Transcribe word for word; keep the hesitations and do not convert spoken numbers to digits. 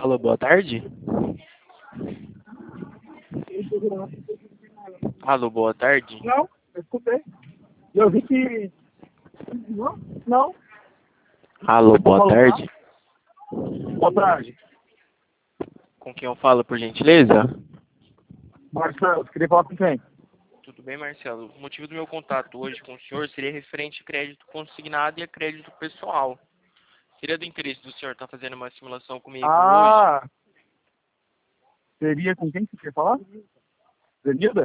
Alô, boa tarde. Alô, boa tarde. Não, eu escutei. Eu vi que... Não, não. Alô, boa Alô, tarde. Boa tarde. Com quem eu falo, por gentileza? Marcelo, você queria falar com quem? Tudo bem, Marcelo? O motivo do meu contato hoje com o senhor seria referente a crédito consignado e a crédito pessoal. Seria do interesse do senhor estar fazendo uma simulação comigo hoje? Ah, seria com quem que você quer falar? Zenilda?